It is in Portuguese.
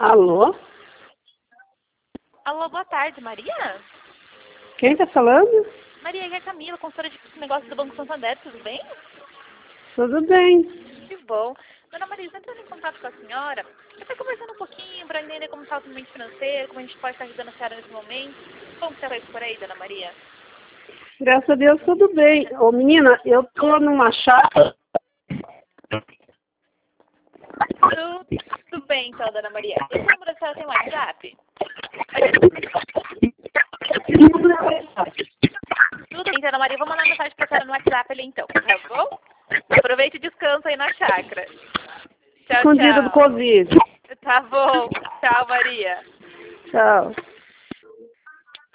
Alô? Alô, boa tarde, Maria? Quem tá falando? Maria, aqui é a Camila, consultora de negócios do Banco Santander, tudo bem? Tudo bem. Que bom. Dona Maria, estou entrando em contato com a senhora. Eu estou conversando um pouquinho para entender como está o ambiente financeiro, como a gente pode estar ajudando a senhora nesse momento. Como você vai por aí, Dona Maria? Graças a Deus, tudo bem. Ô, menina, eu tô numa chácara. Tudo bem, então, Dona Maria. E o número da senhora tem WhatsApp? Tudo bem, Dona Maria. Eu vou mandar mensagem para a senhora no WhatsApp ali, então, tá bom? Aproveite e descansa aí na chácara. Tchau, Escondido do tchau. Covid. Tá bom. Tchau, Maria. Tchau.